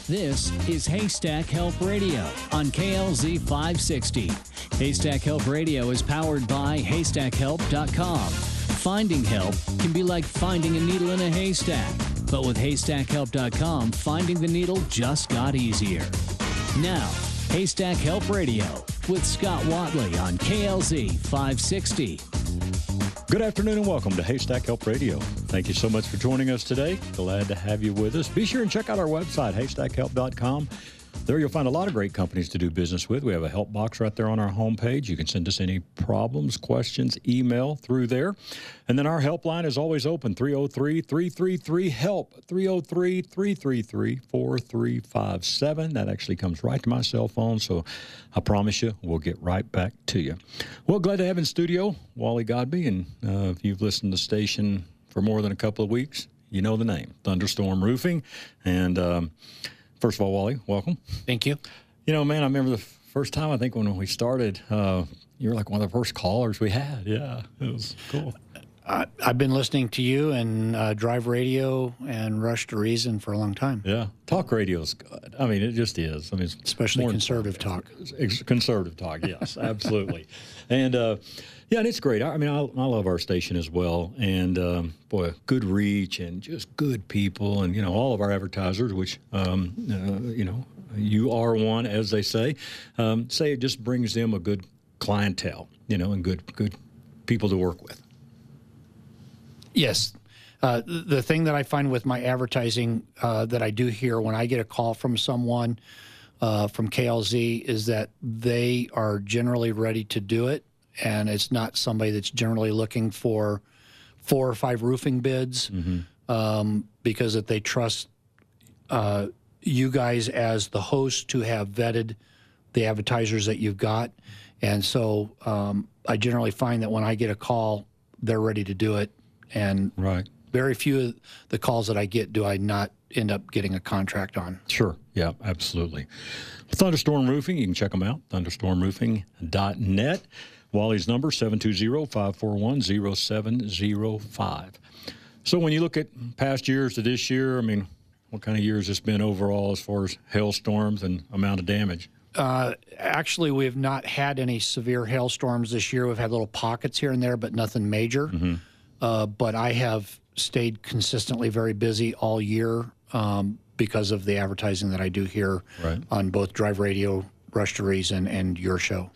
This is Haystack Help Radio on KLZ 560. Haystack Help Radio is powered by HaystackHelp.com. Finding help can be like finding a needle in a haystack, but with HaystackHelp.com, finding the needle just got easier. Now, Haystack Help Radio with Scott Watley on KLZ 560. Good afternoon and welcome to Haystack Help Radio. Thank you so much for joining us today. Glad to have you with us. Be sure and check out our website, HaystackHelp.com. There you'll find a lot of great companies to do business with. We have a help box right there on our homepage. You can send us any problems, questions, email through there. And then our helpline is always open, 303-333-HELP, 303-333-4357. That actually comes right to my cell phone, so I promise you we'll get right back to you. Well, glad to have in studio Wally Godby, and if you've listened to the station for more than a couple of weeks, you know the name, Thunderstorm Roofing. And first of all, Wally, welcome. Thank you. You know, man, I remember the first time, I think, when we started, you were like one of the first callers we had. Yeah, it was cool. I've been listening to you and Drive Radio and Rush to Reason for a long time. Yeah, talk radio is good. I mean, it just is. I mean, it's especially conservative talk. Conservative talk, yes, absolutely. And yeah, and it's great. I mean, I love our station as well. And boy, good reach and just good people, and you know, all of our advertisers, which you know, you are one, as they say it just brings them a good clientele, you know, and good people to work with. Yes. The thing that I find with my advertising that I do hear when I get a call from someone from KLZ is that they are generally ready to do it, and it's not somebody that's generally looking for 4 or 5 roofing bids, because if they trust you guys as the host to have vetted the advertisers that you've got. And so I generally find that when I get a call, they're ready to do it. And very few of the calls that I get do I not end up getting a contract on. Sure. Yeah, absolutely. Thunderstorm Roofing, you can check them out, thunderstormroofing.net. Wally's number, 720-541-0705. So when you look at past years to this year, I mean, what kind of year has this been overall as far as hailstorms and amount of damage? Actually, we have not had any severe hailstorms this year. We've had little pockets here and there, but nothing major. But I have stayed consistently very busy all year because of the advertising that I do here on both Drive Radio, Rush to Reason, and your show.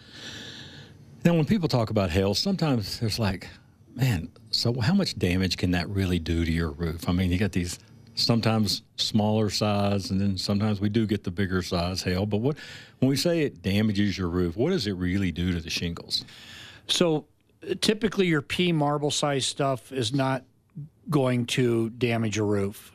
Now, when people talk about hail, sometimes there's like, man, so how much damage can that really do to your roof? I mean, you got these sometimes smaller size, and then sometimes we do get the bigger size hail. But when we say it damages your roof, what does it really do to the shingles? So typically your pea marble size stuff is not going to damage a roof.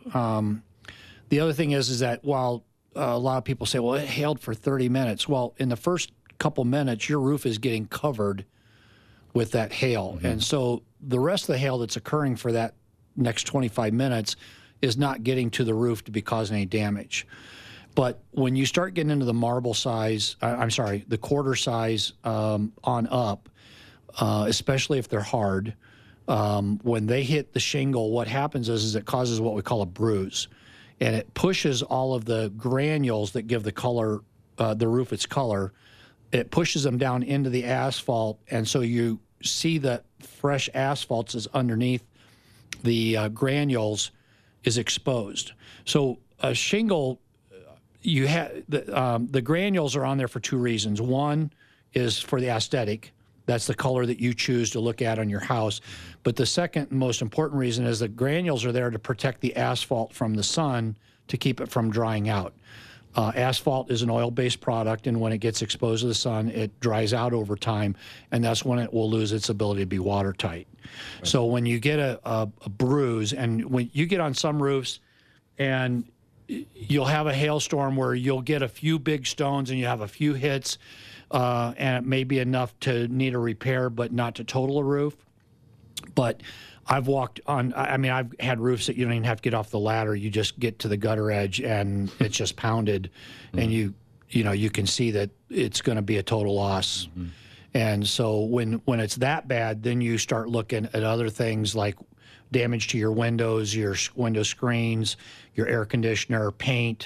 The other thing is that while a lot of people say, well, it hailed for 30 minutes. Well, in the first couple minutes, your roof is getting covered with that hail. And so the rest of the hail that's occurring for that next 25 minutes is not getting to the roof to be causing any damage. But when you start getting into the marble size, the quarter size on up, especially if they're hard, when they hit the shingle, what happens is it causes what we call a bruise. And it pushes all of the granules that give the color, the roof its color, it pushes them down into the asphalt. And so you see that fresh asphalt is underneath the granules is exposed. So a shingle, you have the granules are on there for 2 reasons. One is for the aesthetic. That's the color that you choose to look at on your house. But the second most important reason is that granules are there to protect the asphalt from the sun to keep it from drying out. Asphalt is an oil-based product, and when it gets exposed to the sun, it dries out over time, and that's when it will lose its ability to be watertight. Right. So when you get a bruise, and when you get on some roofs, and you'll have a hailstorm where you'll get a few big stones and you have a few hits, and it may be enough to need a repair, but not to total a roof. But I've walked on, I mean, I've had roofs that you don't even have to get off the ladder. You just get to the gutter edge and it's just pounded, and you know, you can see that it's going to be a total loss. And so when it's that bad, then you start looking at other things like damage to your windows, your window screens, your air conditioner, paint,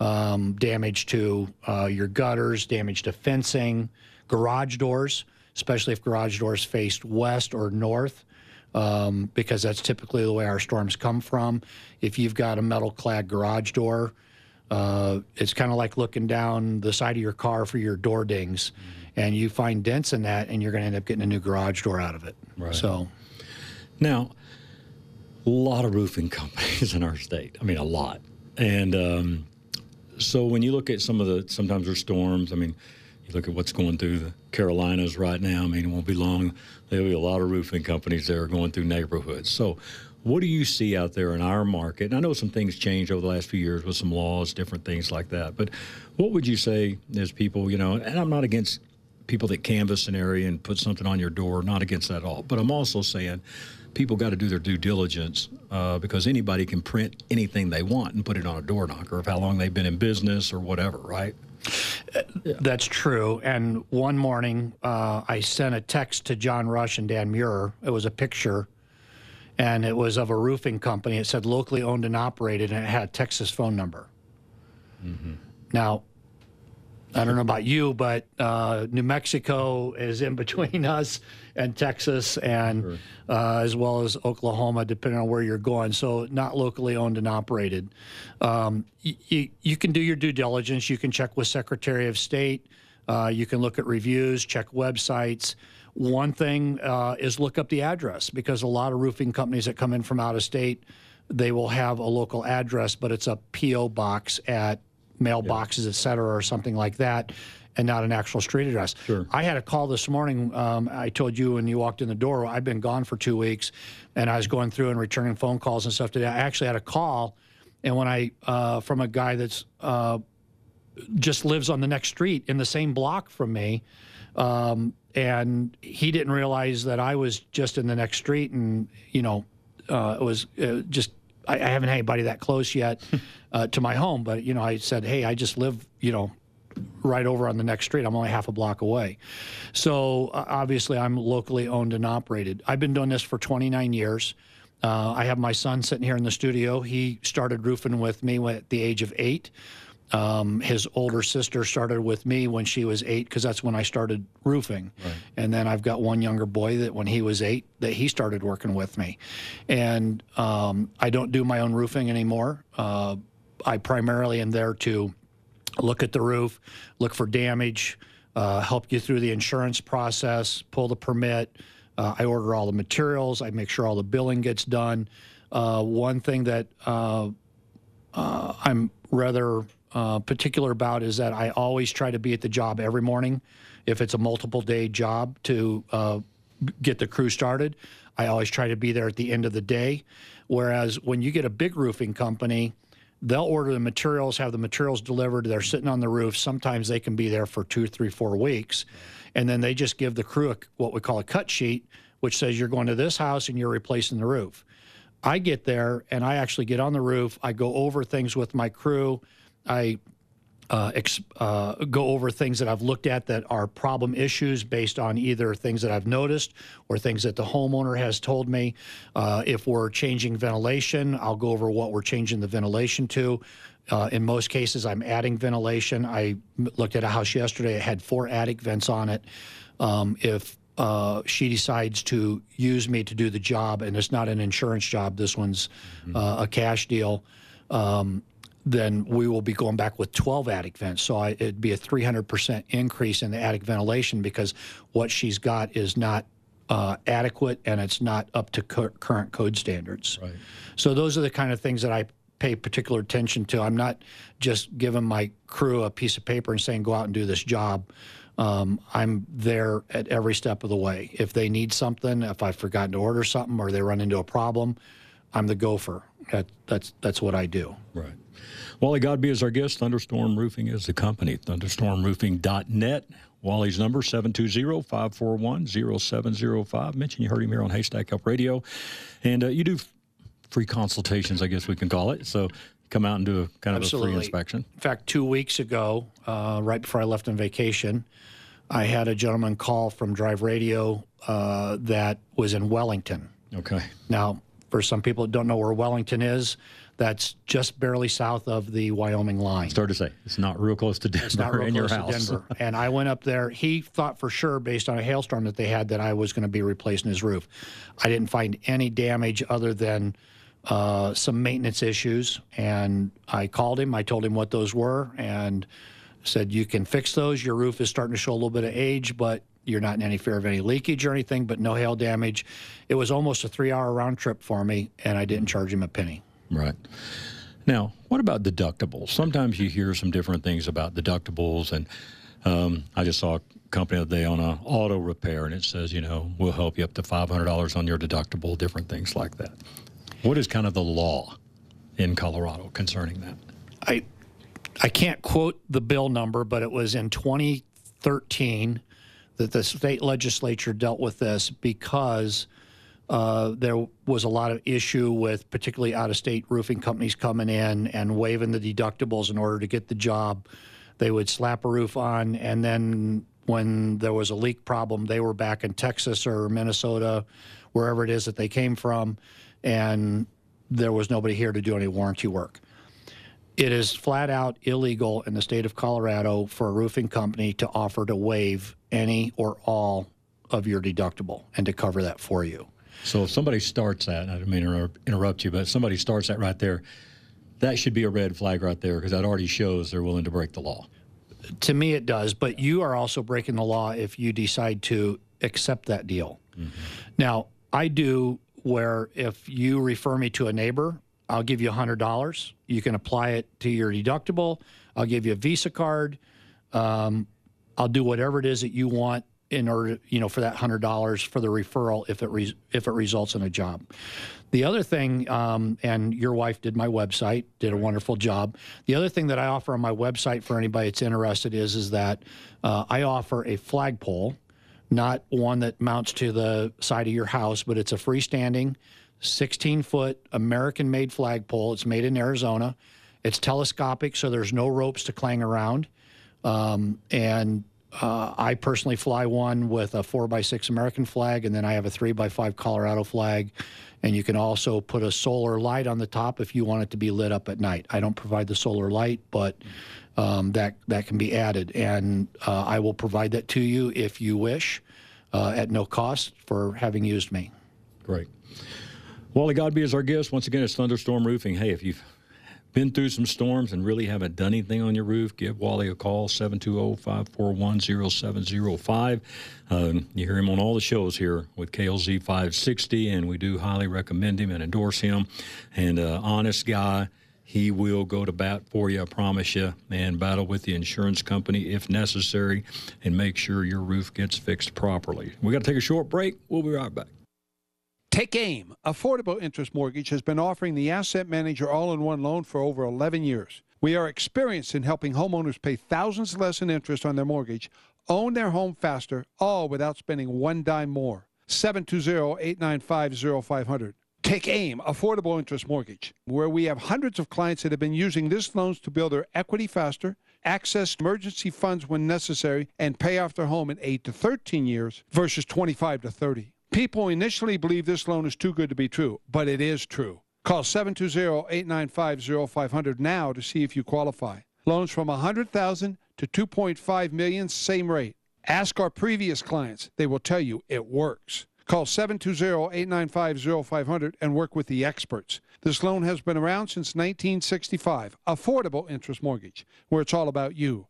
damage to your gutters, damage to fencing, garage doors, especially if garage doors faced west or north, because that's typically the way our storms come from. If you've got a metal-clad garage door, it's kind of like looking down the side of your car for your door dings, and you find dents in that, and you're going to end up getting a new garage door out of it. Right. So, now, a lot of roofing companies in our state. I mean, a lot. And so when you look at sometimes there's storms. I mean, you look at what's going through the Carolinas right now. I mean, it won't be long. There'll be a lot of roofing companies that are going through neighborhoods. So what do you see out there in our market? And I know some things changed over the last few years with some laws, different things like that. But what would you say as people, and I'm not against people that canvass an area and put something on your door, not against that at all. But I'm also saying people got to do their due diligence because anybody can print anything they want and put it on a door knocker of how long they've been in business or whatever, right? That's true. And one morning, I sent a text to John Rush and Dan Muir. It was a picture, and it was of a roofing company. It said locally owned and operated, and it had a Texas phone number. Now, I don't know about you, but New Mexico is in between us and Texas, and as well as Oklahoma, depending on where you're going. So not locally owned and operated. You can do your due diligence. You can check with Secretary of State. You can look at reviews, check websites. One thing is look up the address, because a lot of roofing companies that come in from out of state, they will have a local address, but it's a P.O. box at mailboxes, et cetera, or something like that, and not an actual street address. Sure. I had a call this morning. I told you when you walked in the door, I've been gone for 2 weeks, and I was going through and returning phone calls and stuff today. I actually had a call, and when from a guy that's just lives on the next street in the same block from me, and he didn't realize that I was just in the next street, and it was just. I haven't had anybody that close yet to my home, but, I said, hey, I just live, right over on the next street. I'm only half a block away. So obviously I'm locally owned and operated. I've been doing this for 29 years. I have my son sitting here in the studio. He started roofing with me at the age of 8. His older sister started with me when she was 8, because that's when I started roofing. Right. And then I've got one younger boy that when he was 8, that he started working with me. And I don't do my own roofing anymore. I primarily am there to look at the roof, look for damage, help you through the insurance process, pull the permit. I order all the materials. I make sure all the billing gets done. One thing that I'm rather particular about is that I always try to be at the job every morning. If it's a multiple day job to get the crew started, I always try to be there at the end of the day. Whereas when you get a big roofing company, they'll order the materials, have the materials delivered, they're sitting on the roof. Sometimes they can be there for 2, 3, 4 weeks. And then they just give the crew what we call a cut sheet, which says you're going to this house and you're replacing the roof. I get there and I actually get on the roof. I go over things with my crew. I go over things that I've looked at that are problem issues based on either things that I've noticed or things that the homeowner has told me. If we're changing ventilation, I'll go over what we're changing the ventilation to. In most cases, I'm adding ventilation. I looked at a house yesterday. It had 4 attic vents on it. If she decides to use me to do the job, and it's not an insurance job, this one's a cash deal, then we will be going back with 12 attic vents. So it'd be a 300% increase in the attic ventilation, because what she's got is not adequate and it's not up to current code standards. Right. So those are the kind of things that I pay particular attention to. I'm not just giving my crew a piece of paper and saying, go out and do this job. I'm there at every step of the way. If they need something, if I've forgotten to order something or they run into a problem, I'm the gopher. That's what I do. Right. Wally Godbee is our guest. Thunderstorm Roofing is the company. ThunderstormRoofing.net. Wally's number, 720-541-0705. Mention you heard him here on Haystack Help Radio. And you do free consultations, I guess we can call it. So come out and do a kind of Absolutely. A free inspection. In fact, 2 weeks ago, right before I left on vacation, I had a gentleman call from Drive Radio that was in Wellington. Okay. Now, for some people that don't know where Wellington is, that's just barely south of the Wyoming line. Start to say it's not real close to Denver. It's not real in close your house. to Denver. And I went up there. He thought for sure, based on a hailstorm that they had, that I was going to be replacing his roof. I didn't find any damage other than some maintenance issues. And I called him. I told him what those were and said, you can fix those. Your roof is starting to show a little bit of age, but you're not in any fear of any leakage or anything, but no hail damage. It was almost a 3-hour round trip for me, and I didn't charge him a penny. Right. Now, what about deductibles? Sometimes you hear some different things about deductibles, and I just saw a company the other day on an auto repair, and it says, we'll help you up to $500 on your deductible, different things like that. What is kind of the law in Colorado concerning that? I can't quote the bill number, but it was in 2013 that the state legislature dealt with this because there was a lot of issue with particularly out-of-state roofing companies coming in and waiving the deductibles in order to get the job. They would slap a roof on, and then when there was a leak problem, they were back in Texas or Minnesota, wherever it is that they came from, and there was nobody here to do any warranty work. It is flat out illegal in the state of Colorado for a roofing company to offer to waive any or all of your deductible and to cover that for you. So if somebody starts that, and I didn't mean to interrupt you, but if somebody starts that right there, that should be a red flag right there because that already shows they're willing to break the law. To me, it does, but you are also breaking the law if you decide to accept that deal. Mm-hmm. Now, I do where if you refer me to a neighbor, I'll give you $100. You can apply it to your deductible. I'll give you a Visa card. I'll do whatever it is that you want in order, for that $100 for the referral if it results in a job. The other thing, and your wife did my website, did a wonderful job. The other thing that I offer on my website for anybody that's interested is that I offer a flagpole, not one that mounts to the side of your house, but it's a freestanding 16-foot American-made flagpole. It's made in Arizona. It's telescopic, so there's no ropes to clang around. I personally fly one with a 4x6 American flag, and then I have a 3x5 Colorado flag. And you can also put a solar light on the top if you want it to be lit up at night. I don't provide the solar light, but that can be added. And I will provide that to you if you wish at no cost for having used me. Great. Wally Godbee is our guest. Once again, it's Thunderstorm Roofing. Hey, if you've been through some storms and really haven't done anything on your roof, give Wally a call, 720-541-0705. You hear him on all the shows here with KLZ 560, and we do highly recommend him and endorse him. And honest guy, he will go to bat for you, I promise you, and battle with the insurance company if necessary and make sure your roof gets fixed properly. We got to take a short break. We'll be right back. Take AIM. Affordable Interest Mortgage has been offering the Asset Manager all-in-one loan for over 11 years. We are experienced in helping homeowners pay thousands less in interest on their mortgage, own their home faster, all without spending one dime more. 720-895-0500. Take AIM, Affordable Interest Mortgage, where we have hundreds of clients that have been using this loans to build their equity faster, access emergency funds when necessary, and pay off their home in 8 to 13 years versus 25 to 30. People initially believe this loan is too good to be true, but it is true. Call 720-895-0500 now to see if you qualify. Loans from $100,000 to $2.5 million, same rate. Ask our previous clients. They will tell you it works. Call 720-895-0500 and work with the experts. This loan has been around since 1965. Affordable Interest Mortgage, where it's all about you.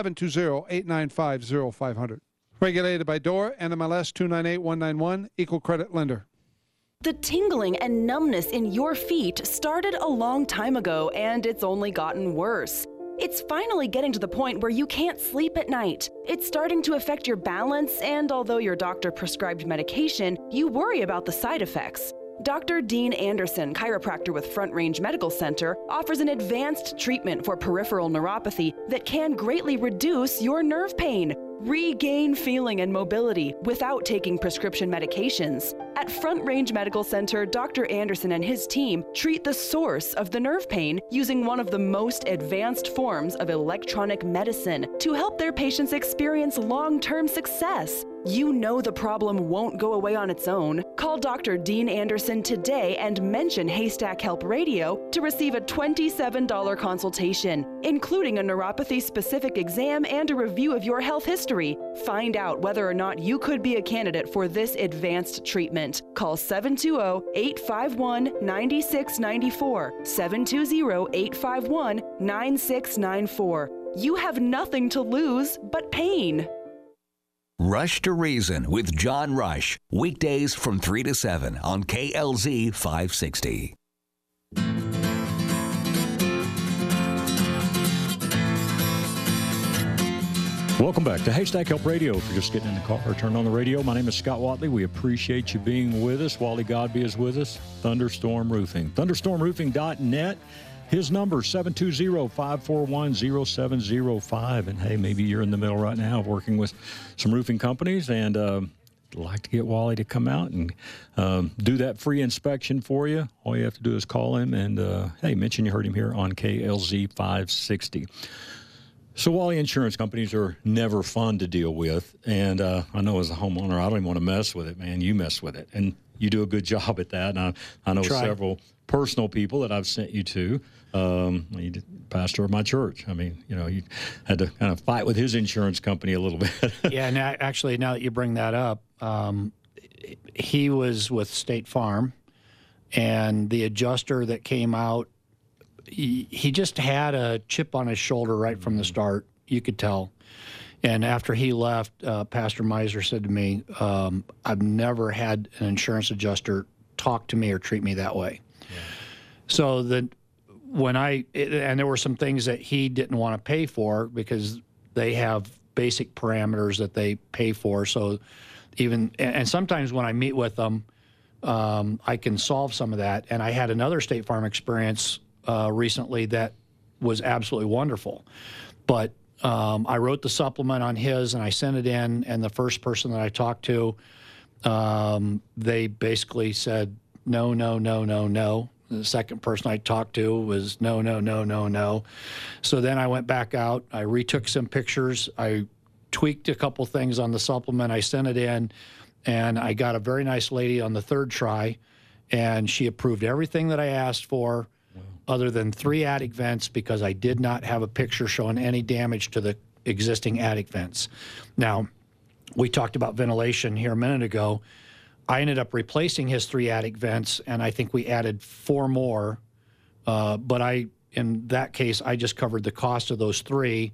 720-895-0500. Regulated by DORA, NMLS 298191, Equal Credit Lender. The tingling and numbness in your feet started a long time ago, and it's only gotten worse. It's finally getting to the point where you can't sleep at night. It's starting to affect your balance, and although your doctor prescribed medication, you worry about the side effects. Dr. Dean Anderson, chiropractor with Front Range Medical Center, offers an advanced treatment for peripheral neuropathy that can greatly reduce your nerve pain. Regain feeling and mobility without taking prescription medications. At Front Range Medical Center, Dr. Anderson and his team treat the source of the nerve pain using one of the most advanced forms of electronic medicine to help their patients experience long-term success. You know the problem won't go away on its own. Call Dr. Dean Anderson today and mention Haystack Help Radio to receive a $27 consultation, including a neuropathy-specific exam and a review of your health history. Find out whether or not you could be a candidate for this advanced treatment. Call 720-851-9694, 720-851-9694. You have nothing to lose but pain. Rush to Reason with John Rush. Weekdays from 3 to 7 on KLZ 560. Welcome back to Haystack Help Radio. If you're just getting in the car or turned on the radio, my name is Scott Watley. We appreciate you being with us. Wally Godby is with us. Thunderstorm Roofing. ThunderstormRoofing.net. His number, 720-541-0705. And, hey, maybe you're in the middle right now of working with some roofing companies and like to get Wally to come out and do that free inspection for you. All you have to do is call him and, hey, mention you heard him here on KLZ 560. So, Wally, insurance companies are never fun to deal with. And I know as a homeowner, I don't even want to mess with it, man. You mess with it. And you do a good job at that. And I know several personal people that I've sent you to. You did pastor of my church. I mean, you know, you had to kind of fight with his insurance company a little bit. Yeah, and actually, now that you bring that up, he was with State Farm, and the adjuster that came out, he just had a chip on his shoulder right from the start. You could tell. And after he left, Pastor Miser said to me, I've never had an insurance adjuster talk to me or treat me that way. Yeah. So and there were some things that he didn't want to pay for because they have basic parameters that they pay for. So and sometimes when I meet with them, I can solve some of that. And I had another State Farm experience recently that was absolutely wonderful. But I wrote the supplement on his and I sent it in, and the first person that I talked to, they basically said, no, no, no, no, no. The second person I talked to was no, no, no, no, no. So then I went back out. I retook some pictures. I tweaked a couple things on the supplement. I sent it in, and I got a very nice lady on the third try, and she approved everything that I asked for other than 3 attic vents because I did not have a picture showing any damage to the existing attic vents. Now, we talked about ventilation here a minute ago. I ended up replacing his 3 attic vents, and I think we added 4 more. But in that case, I just covered the cost of those 3,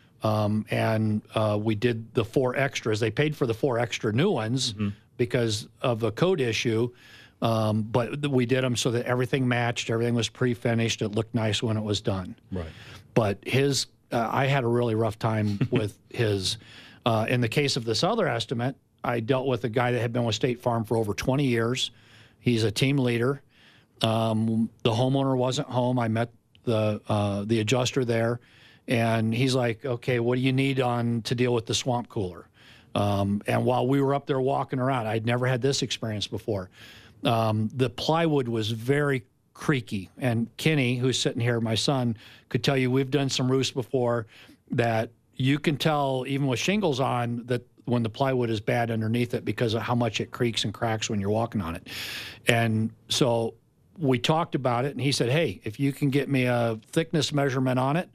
and we did the 4 extras. They paid for the 4 extra new ones because of a code issue, but we did them so that everything matched. Everything was pre-finished. It looked nice when it was done. Right. But I had a really rough time with his. In the case of this other estimate, I dealt with a guy that had been with State Farm for over 20 years. He's a team leader. The homeowner wasn't home. I met the adjuster there, and he's like, okay, what do you need to deal with the swamp cooler? And while we were up there walking around, I'd never had this experience before. The plywood was very creaky, and Kenny, who's sitting here, my son, could tell you we've done some roofs before that you can tell, even with shingles on, that when the plywood is bad underneath it because of how much it creaks and cracks when you're walking on it. And so we talked about it, and he said, hey, if you can get me a thickness measurement on it,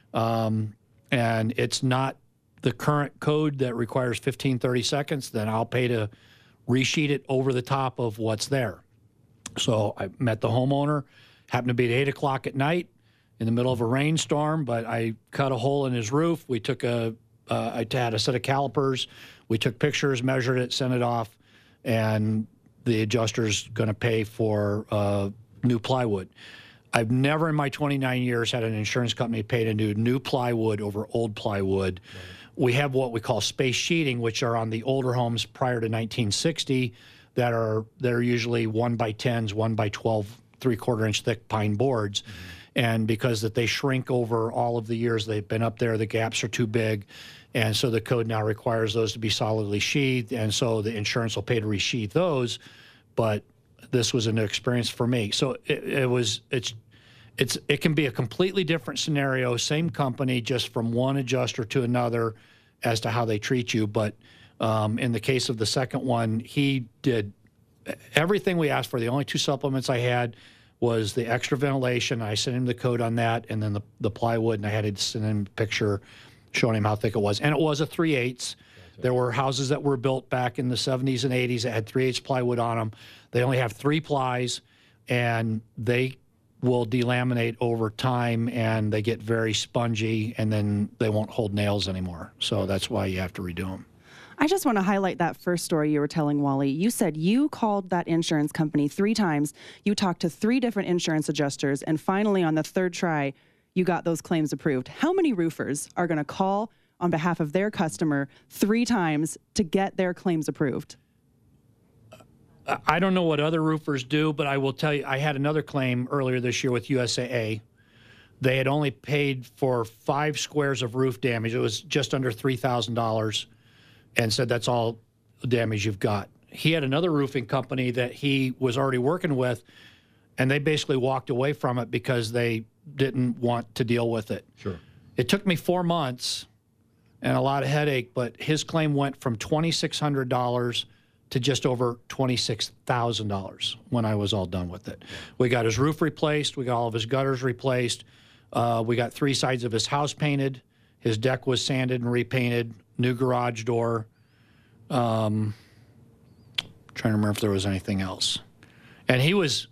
and it's not the current code that requires 15, 30 seconds, then I'll pay to resheet it over the top of what's there. So I met the homeowner, happened to be at 8 o'clock at night in the middle of a rainstorm, but I cut a hole in his roof. We took I had a set of calipers. We took pictures, measured it, sent it off, and the adjuster's going to pay for new plywood. I've never in my 29 years had an insurance company pay to do new plywood over old plywood. Right. We have what we call space sheeting, which are on the older homes prior to 1960 they're usually 1x10s, 1x12, 3/4-inch thick pine boards. And because that they shrink over all of the years they've been up there, the gaps are too big. And so the code now requires those to be solidly sheathed. And so the insurance will pay to resheath those. But this was a new experience for me. So it can be a completely different scenario, same company, just from one adjuster to another as to how they treat you. But In the case of the second one, he did everything we asked for. The only 2 supplements I had was the extra ventilation. I sent him the code on that, and then the plywood, and I had to send him a picture showing him how thick it was. And it was a 3/8. There were houses that were built back in the 70s and 80s that had 3/8 plywood on them. They only have 3 plies, and they will delaminate over time, and they get very spongy, and then they won't hold nails anymore. So that's why you have to redo them. I just want to highlight that first story you were telling, Wally. You said you called that insurance company 3 times. You talked to 3 different insurance adjusters, and finally on the 3rd try, you got those claims approved. How many roofers are going to call on behalf of their customer 3 times to get their claims approved? I don't know what other roofers do, but I will tell you, I had another claim earlier this year with USAA. They had only paid for 5 squares of roof damage. It was just under $3,000, and said that's all the damage you've got. He had another roofing company that he was already working with, and they basically walked away from it because they didn't want to deal with it. Sure. It took me 4 months and a lot of headache, but his claim went from $2,600 to just over $26,000 when I was all done with it. We got his roof replaced. We got all of his gutters replaced. We got 3 sides of his house painted. His deck was sanded and repainted. New garage door. Trying to remember if there was anything else. And he was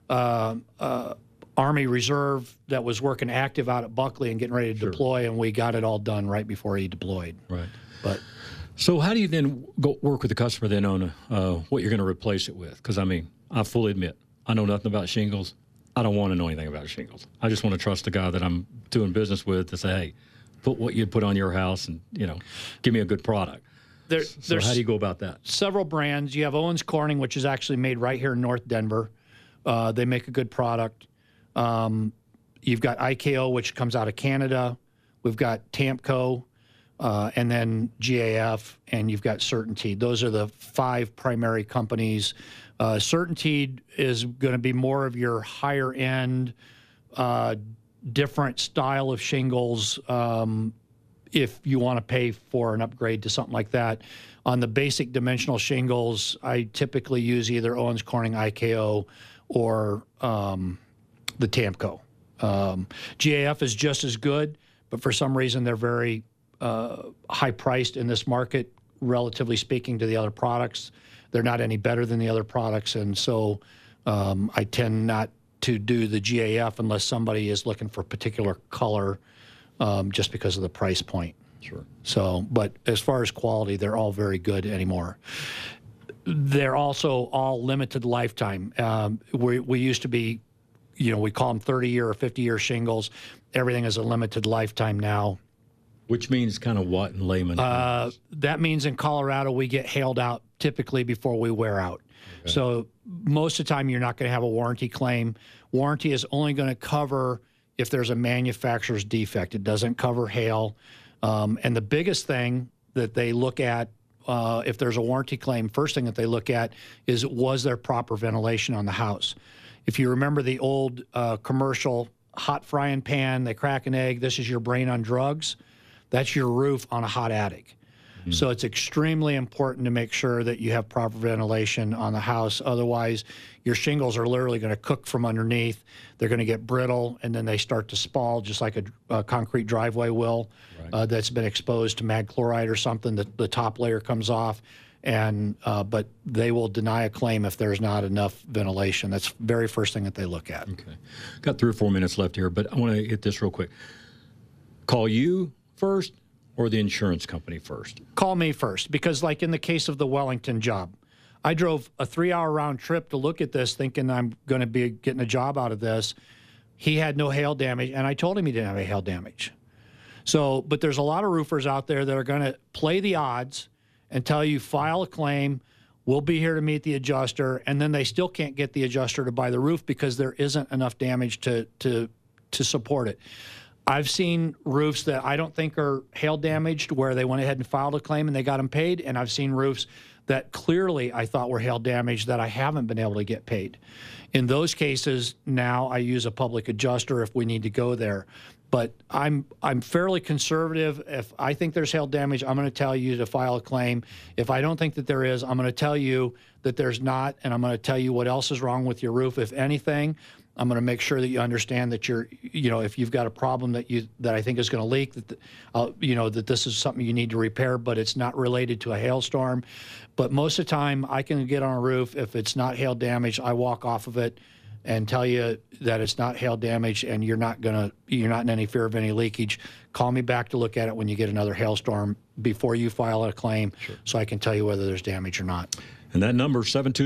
Army Reserve that was working active out at Buckley and getting ready to deploy, and we got it all done right before he deployed. Right. But so how do you then go work with the customer then on what you're going to replace it with? Because, I mean, I fully admit, I know nothing about shingles. I don't want to know anything about shingles. I just want to trust the guy that I'm doing business with to say, hey, put what you'd put on your house and, give me a good product. So how do you go about that? Several brands. You have Owens Corning, which is actually made right here in North Denver. They make a good product. You've got IKO, which comes out of Canada. We've got Tamco, and then GAF, and you've got CertainTeed. Those are the 5 primary companies. CertainTeed is going to be more of your higher end, different style of shingles if you want to pay for an upgrade to something like that. On the basic dimensional shingles, I typically use either Owens Corning IKO or the Tamco. GAF is just as good, but for some reason they're very high priced in this market, relatively speaking to the other products. They're not any better than the other products, and so I tend not to do the GAF unless somebody is looking for a particular color, just because of the price point. Sure. So, but as far as quality, they're all very good anymore. They're also all limited lifetime. We used to be, we call them 30-year or 50-year shingles. Everything is a limited lifetime now. Which means kind of what in layman? That means in Colorado we get hailed out typically before we wear out. Okay. So most of the time you're not going to have a warranty claim. Warranty is only going to cover if there's a manufacturer's defect. It doesn't cover hail. And the biggest thing that they look at if there's a warranty claim, first thing that they look at is, was there proper ventilation on the house? If you remember the old commercial hot frying pan, they crack an egg, this is your brain on drugs. That's your roof on a hot attic. Mm-hmm. So it's extremely important to make sure that you have proper ventilation on the house. Otherwise, your shingles are literally going to cook from underneath. They're going to get brittle, and then they start to spall just like a concrete driveway will. Right. That's been exposed to mag chloride or something. The top layer comes off, and but they will deny a claim if there's not enough ventilation. That's the very first thing that they look at. Okay. Got 3 or 4 minutes left here, but I want to hit this real quick. Call you first or the insurance company first? Call me first, because like in the case of the Wellington job, I drove a 3-hour round trip to look at this thinking I'm going to be getting a job out of this. He had no hail damage, and I told him he didn't have a hail damage. So, but there's a lot of roofers out there that are going to play the odds and tell you, file a claim, we'll be here to meet the adjuster, and then they still can't get the adjuster to buy the roof because there isn't enough damage to support it. I've seen roofs that I don't think are hail damaged where they went ahead and filed a claim and they got them paid, and I've seen roofs that clearly I thought were hail damage that I haven't been able to get paid. In those cases, now I use a public adjuster if we need to go there. But I'm fairly conservative. If I think there's hail damage, I'm going to tell you to file a claim. If I don't think that there is, I'm going to tell you that there's not, and I'm going to tell you what else is wrong with your roof. If anything, I'm going to make sure that you understand that if you've got a problem that I think is going to leak, that this is something you need to repair, but it's not related to a hailstorm. But most of the time, I can get on a roof. If it's not hail damage, I walk off of it and tell you that it's not hail damage, and you're not in any fear of any leakage. Call me back to look at it when you get another hailstorm before you file a claim, so I can tell you whether there's damage or not. And that number,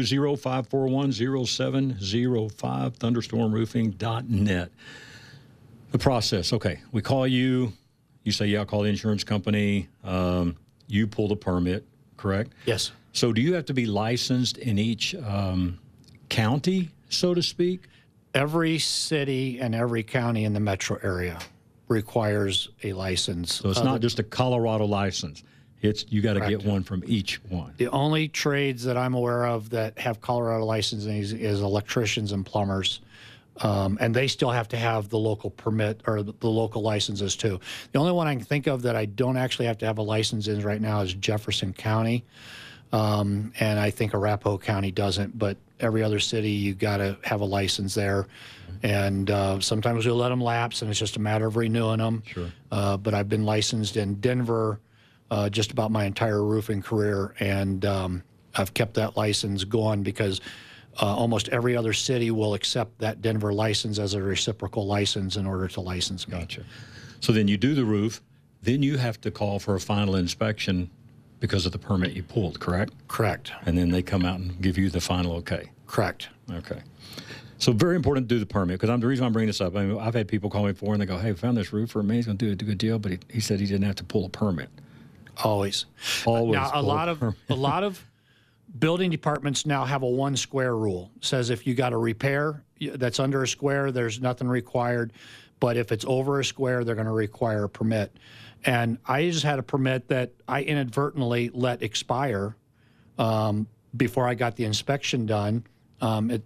720-541-0705, thunderstormroofing.net. The process, okay, we call you. You say, yeah, I'll call the insurance company. You pull the permit, correct? Yes. So do you have to be licensed in each county, so to speak? Every city and every county in the metro area requires a license. So it's not just a Colorado license. You got to get one from each one. The only trades that I'm aware of that have Colorado licensing is electricians and plumbers. And they still have to have the local permit or the local licenses too. The only one I can think of that I don't actually have to have a license in right now is Jefferson County. And I think Arapahoe County doesn't, but every other city, you got to have a license there. And sometimes we'll let them lapse, and it's just a matter of renewing them. Sure. But I've been licensed in Denver just about my entire roofing career, and I've kept that license going because almost every other city will accept that Denver license as a reciprocal license in order to license me. Gotcha. So then you do the roof, then you have to call for a final inspection because of the permit you pulled, correct? Correct. And then they come out and give you the final okay. Correct. Okay. So very important to do the permit, because the reason I'm bringing this up, I mean, I've had people call me before and they go, hey, I found this roof for me. He's going to do a good deal, but he said he didn't have to pull a permit. Always. Always. Now, a lot of building departments now have a 1 square rule. It says if you got a repair that's under a square, there's nothing required. But if it's over a square, they're going to require a permit. And I just had a permit that I inadvertently let expire before I got the inspection done. And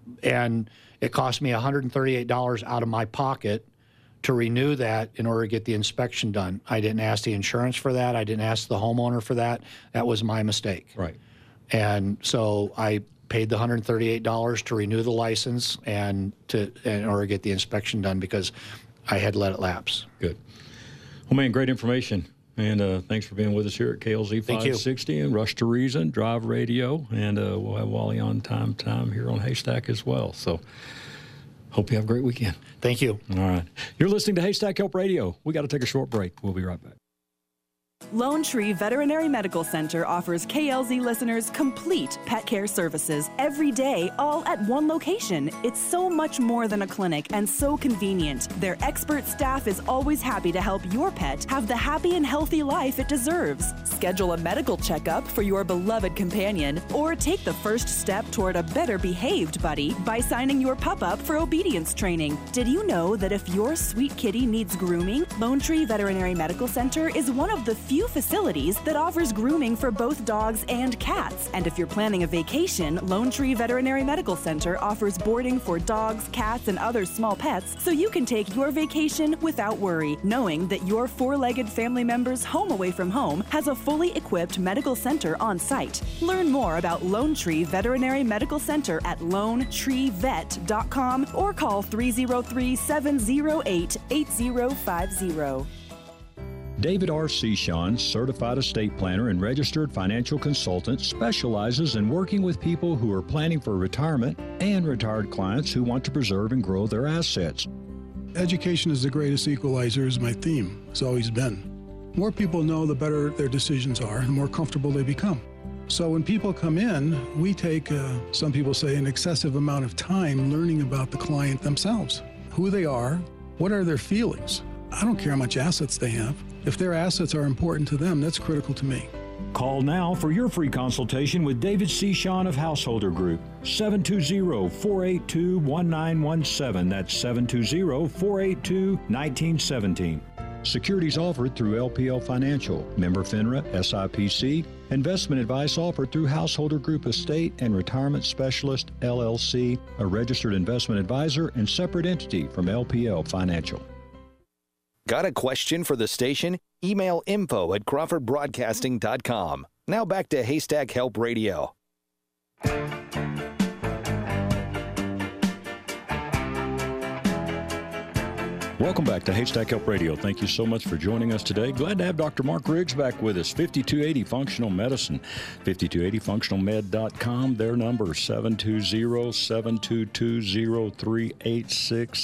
it cost me $138 out of my pocket to renew that in order to get the inspection done. I didn't ask the insurance for that. I didn't ask the homeowner for that. That was my mistake. Right. And so I paid the $138 to renew the license and in order to get the inspection done because I had let it lapse. Good. Well, man, great information. And thanks for being with us here at KLZ 560 and Rush to Reason, Drive Radio. And we'll have Wally on time here on Haystack as well. So hope you have a great weekend. Thank you. All right. You're listening to Haystack Help Radio. We got to take a short break. We'll be right back. Lone Tree Veterinary Medical Center offers KLZ listeners complete pet care services every day, all at one location. It's so much more than a clinic and so convenient. Their expert staff is always happy to help your pet have the happy and healthy life it deserves. Schedule a medical checkup for your beloved companion or take the first step toward a better behaved buddy by signing your pup up for obedience training. Did you know that if your sweet kitty needs grooming, Lone Tree Veterinary Medical Center is one of the few facilities that offers grooming for both dogs and cats. And if you're planning a vacation, Lone Tree Veterinary Medical Center offers boarding for dogs, cats, and other small pets so you can take your vacation without worry, knowing that your four-legged family member's home away from home has a fully equipped medical center on site. Learn more about Lone Tree Veterinary Medical Center at LoneTreeVet.com or call 303-708-8050. David R. Seashon, certified estate planner and registered financial consultant, specializes in working with people who are planning for retirement and retired clients who want to preserve and grow their assets. Education is the greatest equalizer is my theme. It's always been. More people know, the better their decisions are, the more comfortable they become. So when people come in, we take, some people say, an excessive amount of time learning about the client themselves, who they are, what are their feelings. I don't care how much assets they have. If their assets are important to them, that's critical to me. Call now for your free consultation with David Seashon of Householder Group, 720-482-1917. That's 720-482-1917. Securities offered through LPL Financial, member FINRA, SIPC, Investment advice offered through Householder Group Estate and Retirement Specialist, LLC, a registered investment advisor and separate entity from LPL Financial. Got a question for the station? Email info@crawfordbroadcasting.com. Now back to Haystack Help Radio. Welcome back to Haystack Help Radio. Thank you so much for joining us today. Glad to have Dr. Mark Riggs back with us. 5280 Functional Medicine, 5280functionalmed.com. Their number 720-722-0386,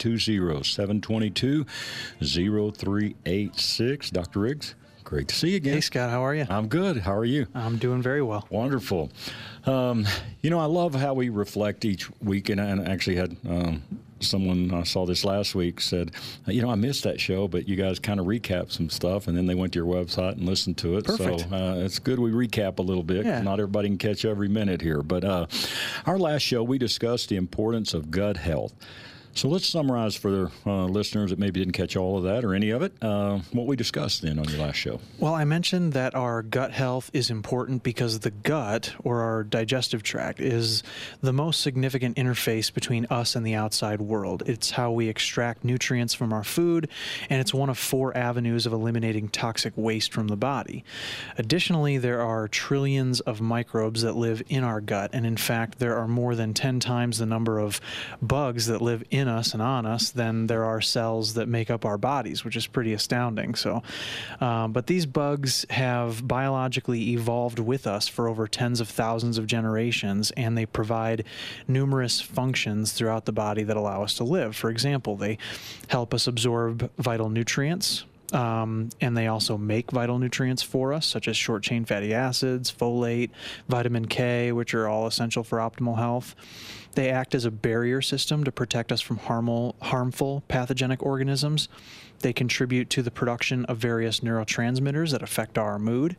720-722-0386. Dr. Riggs, great to see you again. Hey, Scott, how are you? I'm good. How are you? I'm doing very well. Wonderful. I love how we reflect each week, and I actually had someone I saw this last week said, I missed that show, but you guys kind of recap some stuff, and then they went to your website and listened to it. Perfect. So it's good we recap a little bit. Yeah. Not everybody can catch every minute here. But our last show, we discussed the importance of gut health. So let's summarize for the listeners that maybe didn't catch all of that or any of it, what we discussed then on your last show. Well, I mentioned that our gut health is important because the gut, or our digestive tract, is the most significant interface between us and the outside world. It's how we extract nutrients from our food, and it's one of 4 avenues of eliminating toxic waste from the body. Additionally, there are trillions of microbes that live in our gut, and in fact, there are more than 10 times the number of bugs that live in us and on us than there are cells that make up our bodies, which is pretty astounding. So, but these bugs have biologically evolved with us for over tens of thousands of generations, and they provide numerous functions throughout the body that allow us to live. For example, they help us absorb vital nutrients, and they also make vital nutrients for us, such as short-chain fatty acids, folate, vitamin K, which are all essential for optimal health. They act as a barrier system to protect us from harmful pathogenic organisms. They contribute to the production of various neurotransmitters that affect our mood.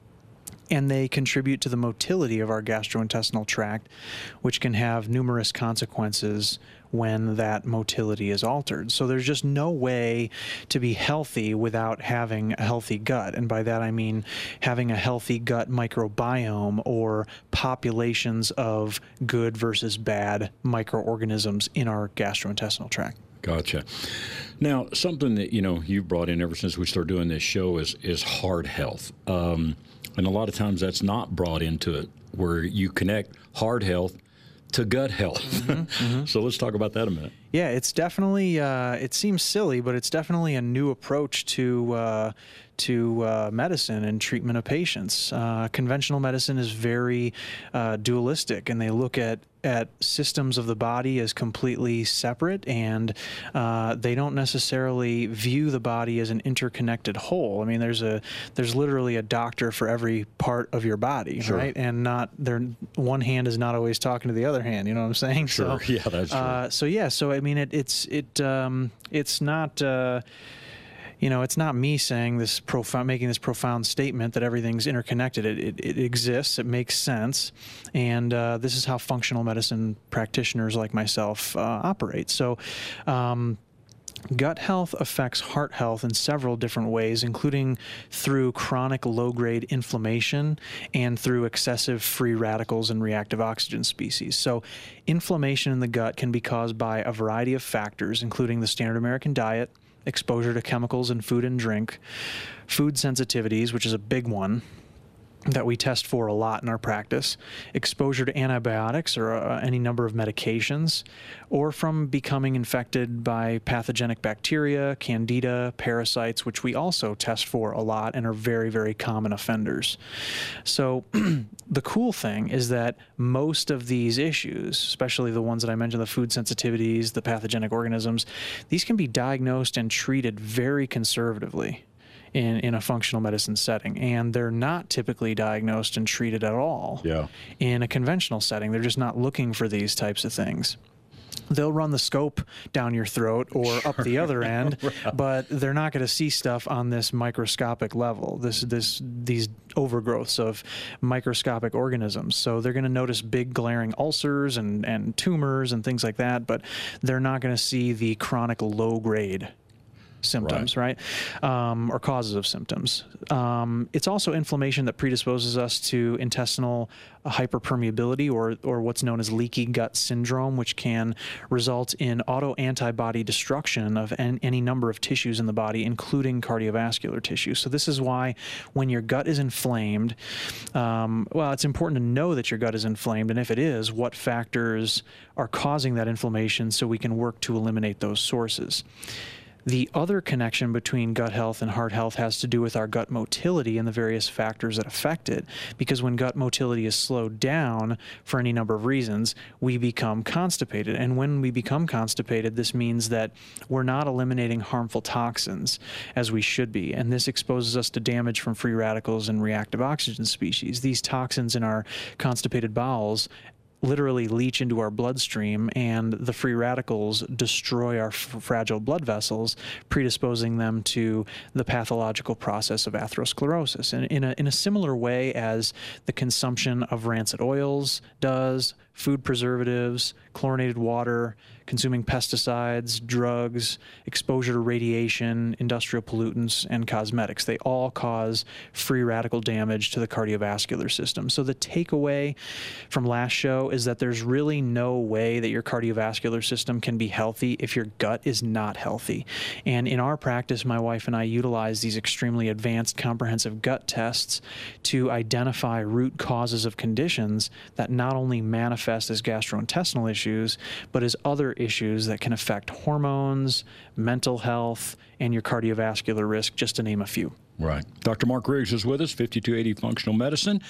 And they contribute to the motility of our gastrointestinal tract, which can have numerous consequences when that motility is altered. So there's just no way to be healthy without having a healthy gut. And by that I mean having a healthy gut microbiome, or populations of good versus bad microorganisms in our gastrointestinal tract. Gotcha. Now, something that, you've brought in ever since we started doing this show is heart health. And a lot of times that's not brought into it, where you connect heart health to gut health. So let's talk about that a minute. Yeah, it's definitely, it seems silly, but it's definitely a new approach to medicine and treatment of patients. Conventional medicine is very dualistic, and they look at systems of the body as completely separate, and they don't necessarily view the body as an interconnected whole. I mean, there's literally a doctor for every part of your body, sure, right? And one hand is not always talking to the other hand. You know what I'm saying? Sure. So, yeah, that's true. So I mean, it's not. It's not me saying making this profound statement that everything's interconnected. It exists. It makes sense, and this is how functional medicine practitioners like myself operate. So, gut health affects heart health in several different ways, including through chronic low-grade inflammation and through excessive free radicals and reactive oxygen species. So, inflammation in the gut can be caused by a variety of factors, including the standard American diet, exposure to chemicals in food and drink, food sensitivities, which is a big one that we test for a lot in our practice, exposure to antibiotics or any number of medications, or from becoming infected by pathogenic bacteria, candida, parasites, which we also test for a lot and are very, very common offenders. So the cool thing is that most of these issues, especially the ones that I mentioned, the food sensitivities, the pathogenic organisms, these can be diagnosed and treated very conservatively in a functional medicine setting, and they're not typically diagnosed and treated at all in a conventional setting. They're just not looking for these types of things. They'll run the scope down your throat or up the other end, but they're not going to see stuff on this microscopic level, these overgrowths of microscopic organisms. So they're going to notice big glaring ulcers and tumors and things like that, but they're not going to see the chronic low-grade symptoms, right? Or causes of symptoms. It's also inflammation that predisposes us to intestinal hyperpermeability, or what's known as leaky gut syndrome, which can result in autoantibody destruction of any number of tissues in the body, including cardiovascular tissue. So this is why when your gut is inflamed, well, it's important to know that your gut is inflamed, and if it is, what factors are causing that inflammation so we can work to eliminate those sources. The other connection between gut health and heart health has to do with our gut motility and the various factors that affect it. Because when gut motility is slowed down for any number of reasons, we become constipated. And when we become constipated, this means that we're not eliminating harmful toxins as we should be. And this exposes us to damage from free radicals and reactive oxygen species. These toxins in our constipated bowels literally leach into our bloodstream, and the free radicals destroy our fragile blood vessels, predisposing them to the pathological process of atherosclerosis. And in a similar way as the consumption of rancid oils does, food preservatives, chlorinated water, consuming pesticides, drugs, exposure to radiation, industrial pollutants, and cosmetics. They all cause free radical damage to the cardiovascular system. So the takeaway from last show is that there's really no way that your cardiovascular system can be healthy if your gut is not healthy. And in our practice, my wife and I utilize these extremely advanced comprehensive gut tests to identify root causes of conditions that not only manifest as gastrointestinal issues, but as other issues that can affect hormones, mental health, and your cardiovascular risk, just to name a few. Right. Dr. Mark Riggs is with us, 5280 Functional Medicine,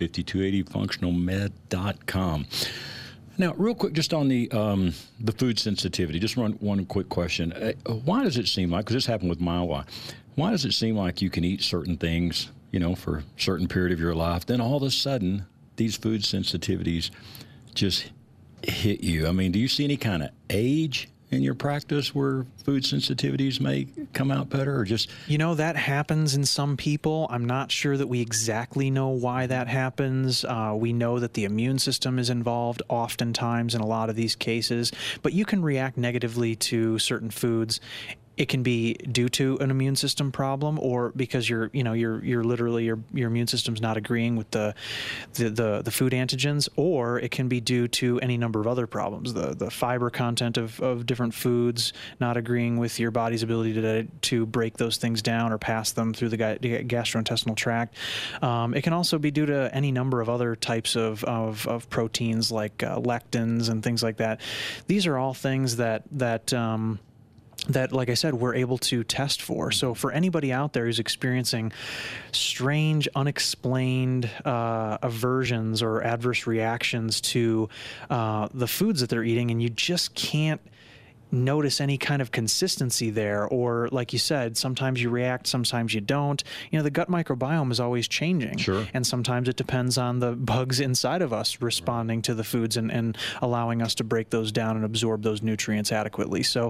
5280functionalmed.com. Now, real quick, just on the food sensitivity, just one quick question. Why does it seem like, because this happened with my wife, why does it seem like you can eat certain things, for a certain period of your life, then all of a sudden these food sensitivities just hit you? I mean, do you see any kind of age in your practice where food sensitivities may come out better, or just... that happens in some people. I'm not sure that we exactly know why that happens. We know that the immune system is involved oftentimes in a lot of these cases, but you can react negatively to certain foods. It can be due to an immune system problem, or because you're literally your immune system's not agreeing with the food antigens, or it can be due to any number of other problems, the fiber content of different foods not agreeing with your body's ability to break those things down or pass them through the gastrointestinal tract. It can also be due to any number of other types of proteins like lectins and things like that. These are all things that, like I said, we're able to test for. So for anybody out there who's experiencing strange, unexplained aversions or adverse reactions to the foods that they're eating, and you just can't notice any kind of consistency there, or like you said, sometimes you react, sometimes you don't. The gut microbiome is always changing. Sure. And sometimes it depends on the bugs inside of us responding to the foods and allowing us to break those down and absorb those nutrients adequately. So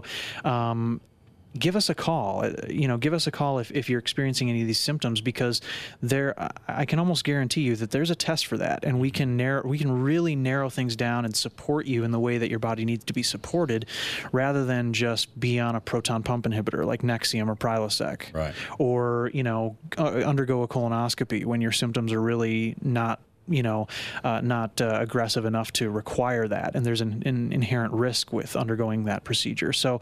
give us a call. Give us a call if you're experiencing any of these symptoms, because I can almost guarantee you that there's a test for that, and we can really narrow things down and support you in the way that your body needs to be supported, rather than just be on a proton pump inhibitor like Nexium or Prilosec, right? Or undergo a colonoscopy when your symptoms are really not aggressive enough to require that, and there's an inherent risk with undergoing that procedure. So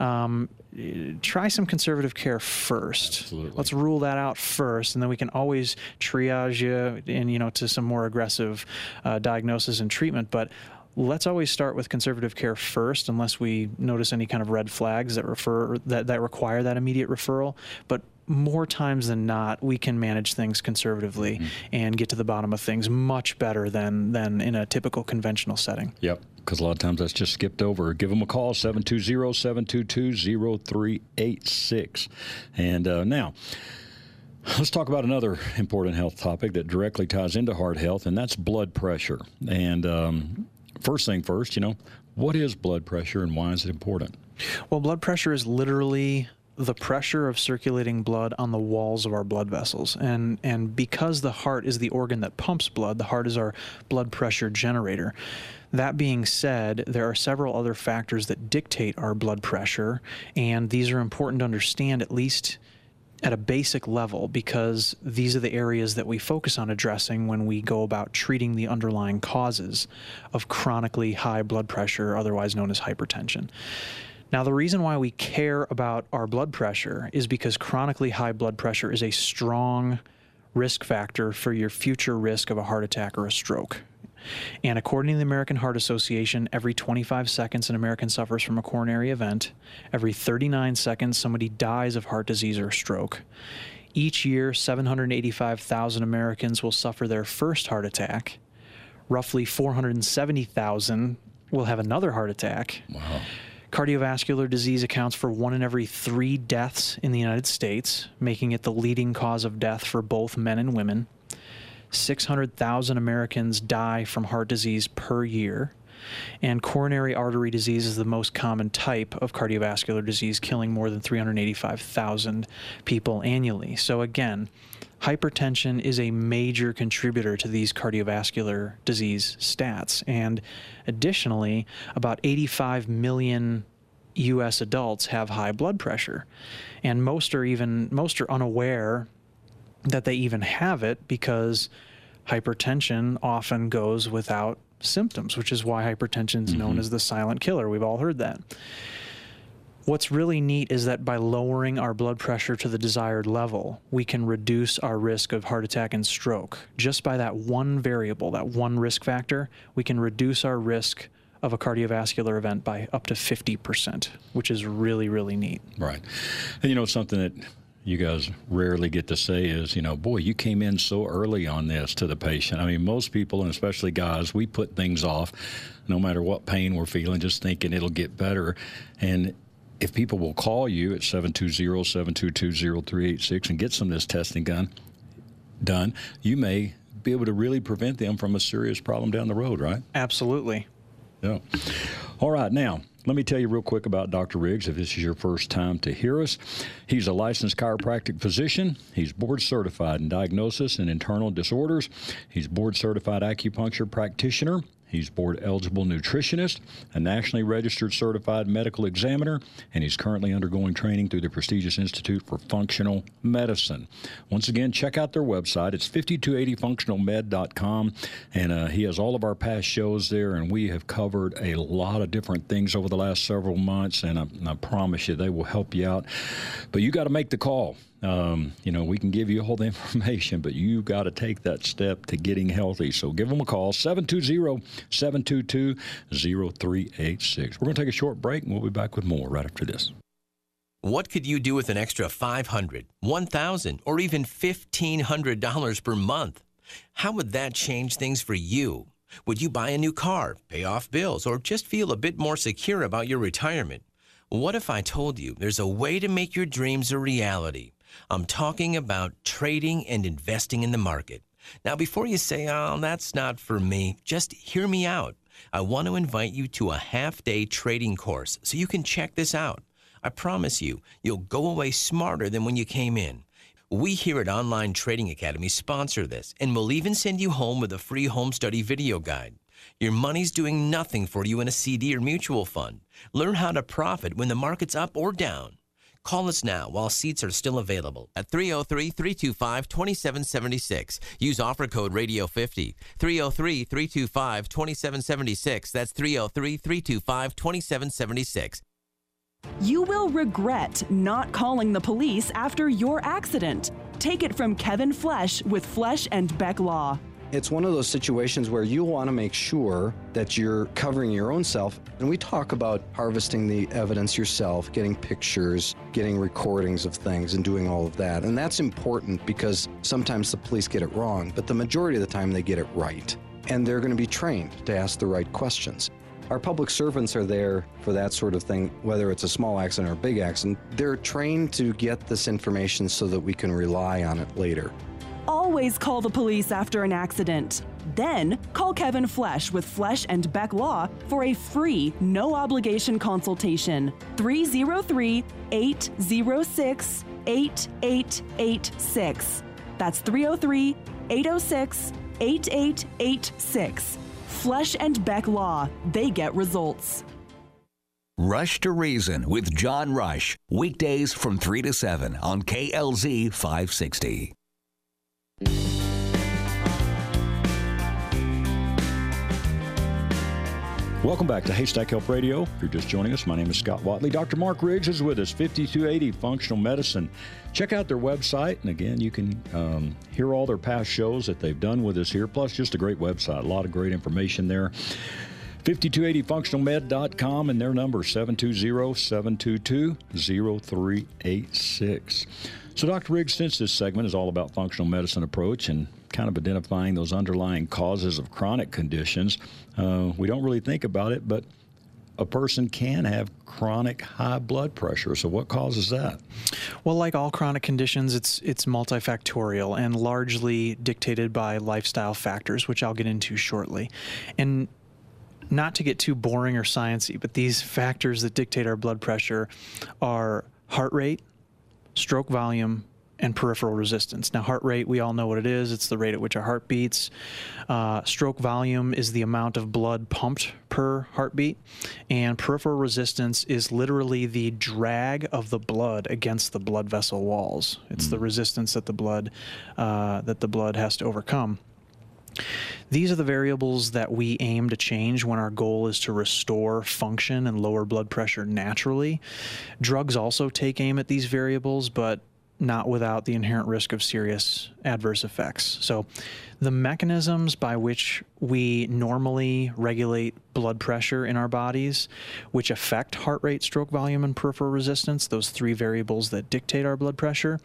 try some conservative care first. Absolutely. Let's rule that out first, and then we can always triage you to some more aggressive diagnosis and treatment. But let's always start with conservative care first, unless we notice any kind of red flags that require that immediate referral. But more times than not, we can manage things conservatively and get to the bottom of things much better than in a typical conventional setting. Yep, because a lot of times that's just skipped over. Give them a call, 720-722-0386. And now, let's talk about another important health topic that directly ties into heart health, and that's blood pressure. And first thing first, what is blood pressure and why is it important? Well, blood pressure is literally the pressure of circulating blood on the walls of our blood vessels. And because the heart is the organ that pumps blood, the heart is our blood pressure generator. That being said, there are several other factors that dictate our blood pressure, and these are important to understand at least at a basic level, because these are the areas that we focus on addressing when we go about treating the underlying causes of chronically high blood pressure, otherwise known as hypertension. Now, the reason why we care about our blood pressure is because chronically high blood pressure is a strong risk factor for your future risk of a heart attack or a stroke. And according to the American Heart Association, every 25 seconds an American suffers from a coronary event. Every 39 seconds somebody dies of heart disease or stroke. Each year, 785,000 Americans will suffer their first heart attack. Roughly 470,000 will have another heart attack. Wow. Cardiovascular disease accounts for 1 in every 3 deaths in the United States, making it the leading cause of death for both men and women. 600,000 Americans die from heart disease per year, and coronary artery disease is the most common type of cardiovascular disease, killing more than 385,000 people annually. So again, hypertension is a major contributor to these cardiovascular disease stats, and additionally, about 85 million U.S. adults have high blood pressure, and most are unaware that they even have it, because hypertension often goes without symptoms, which is why hypertension is known as the silent killer. We've all heard that. What's really neat is that by lowering our blood pressure to the desired level, we can reduce our risk of heart attack and stroke. Just by that one variable, that one risk factor, we can reduce our risk of a cardiovascular event by up to 50%, which is really, really neat. Right. And you know, something that you guys rarely get to say is, you know, boy, you came in so early on this to the patient. I mean, most people, and especially guys, we put things off no matter what pain we're feeling, just thinking it'll get better. And if people will call you at 720-722-0386 and get some of this testing done, you may be able to really prevent them from a serious problem down the road, right? Absolutely. Yeah. All right, now, let me tell you real quick about Dr. Riggs, if this is your first time to hear us. He's a licensed chiropractic physician. He's board certified in diagnosis and internal disorders. He's board certified acupuncture practitioner. He's board eligible nutritionist, a nationally registered certified medical examiner, and he's currently undergoing training through the prestigious Institute for Functional Medicine. Once again, check out their website. It's 5280functionalmed.com, and he has all of our past shows there, and we have covered a lot of different things over the last several months, and I promise you they will help you out. But you got to make the call. You know, we can give you all the information, but you got to take that step to getting healthy. So give them a call, 720-722-0386. We're going to take a short break, and we'll be back with more right after this. What could you do with an extra $500, $1,000, or even $1,500 per month? How would that change things for you? Would you buy a new car, pay off bills, or just feel a bit more secure about your retirement? What if I told you there's a way to make your dreams a reality? I'm talking about trading and investing in the market. Now, before you say, oh, that's not for me, just hear me out. I want to invite you to a half-day trading course so you can check this out. I promise you, you'll go away smarter than when you came in. We here at Online Trading Academy sponsor this, and we'll even send you home with a free home study video guide. Your money's doing nothing for you in a CD or mutual fund. Learn how to profit when the market's up or down. Call us now while seats are still available at 303-325-2776. Use offer code radio50. 303-325-2776. That's 303-325-2776. You will regret not calling the police after your accident. Take it from Kevin Flesh with Flesh and Beck Law. It's one of those situations where you want to make sure that you're covering your own self. And we talk about harvesting the evidence yourself, getting pictures, getting recordings of things, and doing all of that. And that's important because sometimes the police get it wrong, but the majority of the time they get it right. And they're going to be trained to ask the right questions. Our public servants are there for that sort of thing, whether it's a small accident or a big accident. They're trained to get this information so that we can rely on it later. Always call the police after an accident. Then call Kevin Flesh with Flesh and Beck Law for a free, no-obligation consultation. 303-806-8886. That's 303-806-8886. Flesh and Beck Law. They get results. Rush to Reason with John Rush. Weekdays from 3 to 7 on KLZ 560. Welcome back to Haystack Health Radio. If you're just joining us, my name is Scott Watley. Dr. Mark Riggs is with us, 5280 Functional Medicine. Check out their website, and again, you can hear all their past shows that they've done with us here, plus just a great website. A lot of great information there. 5280functionalmed.com, and their number 720-722-0386. So, Dr. Riggs, since this segment is all about functional medicine approach and kind of identifying those underlying causes of chronic conditions, we don't really think about it, but a person can have chronic high blood pressure. So what causes that? Well, like all chronic conditions, it's multifactorial and largely dictated by lifestyle factors, which I'll get into shortly. And not to get too boring or sciencey, but these factors that dictate our blood pressure are heart rate, stroke volume, and peripheral resistance. Now, heart rate, we all know what it is. It's the rate at which our heart beats. Stroke volume is the amount of blood pumped per heartbeat. And peripheral resistance is literally the drag of the blood against the blood vessel walls. It's the resistance that the blood has to overcome. These are the variables that we aim to change when our goal is to restore function and lower blood pressure naturally. Drugs also take aim at these variables, but not without the inherent risk of serious adverse effects. So the mechanisms by which we normally regulate blood pressure in our bodies, which affect heart rate, stroke volume, and peripheral resistance, those three variables that dictate our blood pressure,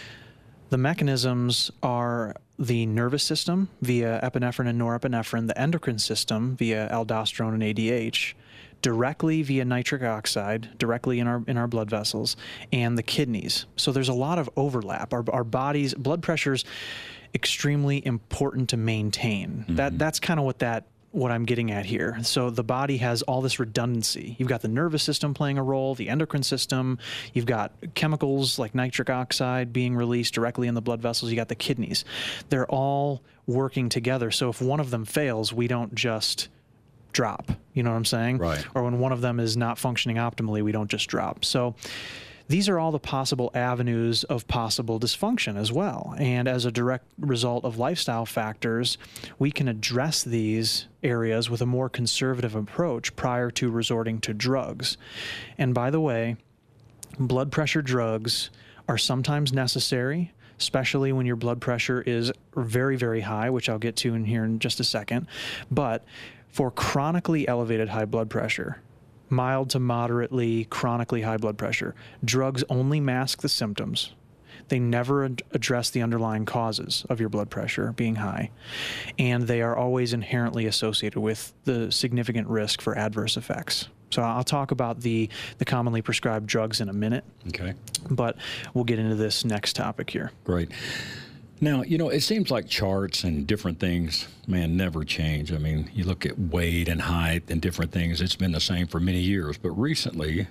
the mechanisms are the nervous system via epinephrine and norepinephrine, the endocrine system via aldosterone and ADH, directly via nitric oxide, directly in our blood vessels, and the kidneys. So there's a lot of overlap. Our body's blood pressure's extremely important to maintain. That's kind of what I'm getting at here. So the body has all this redundancy. You've got the nervous system playing a role, the endocrine system, you've got chemicals like nitric oxide being released directly in the blood vessels, you got the kidneys. They're all working together. So if one of them fails, we don't just drop. You know what I'm saying? Right. Or when one of them is not functioning optimally, we don't just drop. So these are all the possible avenues of possible dysfunction as well. And as a direct result of lifestyle factors, we can address these areas with a more conservative approach prior to resorting to drugs. And by the way, blood pressure drugs are sometimes necessary, especially when your blood pressure is very, very high, which I'll get to in here in just a second. But for chronically elevated high blood pressure, mild to moderately chronically high blood pressure, drugs only mask the symptoms. They never address the underlying causes of your blood pressure being high, and they are always inherently associated with the significant risk for adverse effects. So I'll talk about the commonly prescribed drugs in a minute. Okay. But we'll get into this next topic here. Great. Now, it seems like charts and different things, never change. I mean, you look at weight and height and different things, it's been the same for many years. But recently,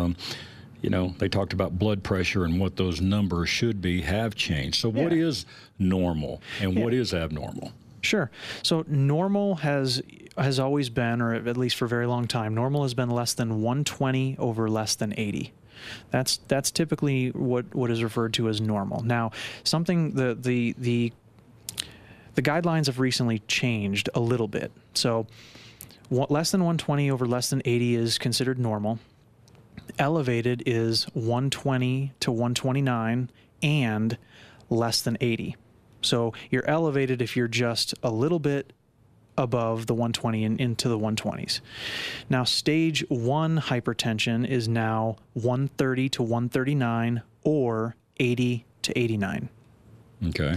they talked about blood pressure and what those numbers should be have changed. So what is normal and what is abnormal? Sure. So normal has always been, or at least for a very long time, normal has been less than 120 over less than 80. That's typically what is referred to as normal. Now, the guidelines have recently changed a little bit. So less than 120 over less than 80 is considered normal. Elevated is 120 to 129 and less than 80. So you're elevated if you're just a little bit above the 120 and into the 120s. Now, stage 1 hypertension is now 130 to 139 or 80 to 89. Okay.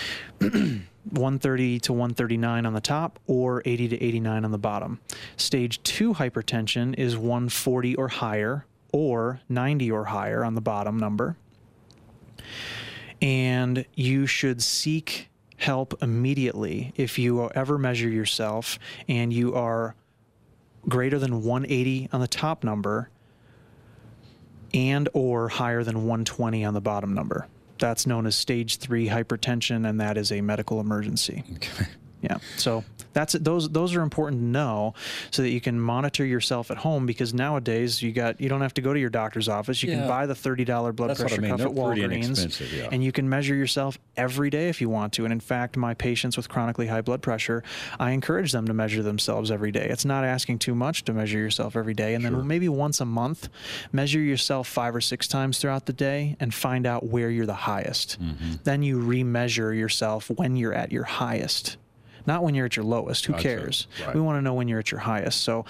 130 to 139 on the top or 80 to 89 on the bottom. Stage 2 hypertension is 140 or higher or 90 or higher on the bottom number. And you should seek help immediately if you ever measure yourself and you are greater than 180 on the top number and or higher than 120 on the bottom number. That's known as stage 3 hypertension, and that is a medical emergency. Okay. Yeah, so those are important to know so that you can monitor yourself at home, because nowadays you don't have to go to your doctor's office. You can buy the $30 blood pressure cuff at Walgreens, and you can measure yourself every day if you want to. And in fact, my patients with chronically high blood pressure, I encourage them to measure themselves every day. It's not asking too much to measure yourself every day, and then maybe once a month, measure yourself 5 or 6 times throughout the day and find out where you're the highest. Then you remeasure yourself when you're at your highest. Not when you're at your lowest. Who cares? Right. We want to know when you're at your highest. So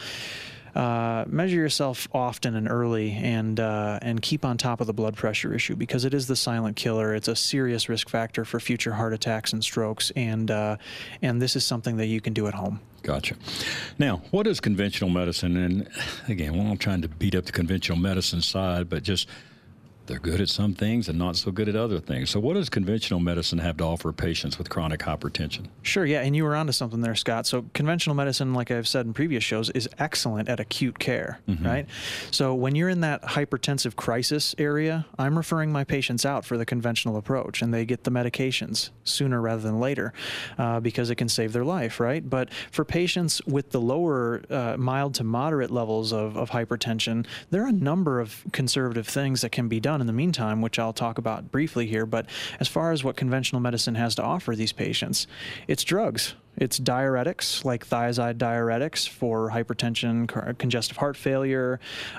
measure yourself often and early, and keep on top of the blood pressure issue, because it is the silent killer. It's a serious risk factor for future heart attacks and strokes, and this is something that you can do at home. Gotcha. Now, what is conventional medicine? And again, we're not trying to beat up the conventional medicine side, but just they're good at some things and not so good at other things. So what does conventional medicine have to offer patients with chronic hypertension? Sure, yeah, and you were onto something there, Scott. So conventional medicine, like I've said in previous shows, is excellent at acute care, right? So when you're in that hypertensive crisis area, I'm referring my patients out for the conventional approach, and they get the medications sooner rather than later because it can save their life, right? But for patients with the lower mild to moderate levels of hypertension, there are a number of conservative things that can be done in the meantime, which I'll talk about briefly here. But as far as what conventional medicine has to offer these patients, it's drugs. It's diuretics, like thiazide diuretics for hypertension, congestive heart failure.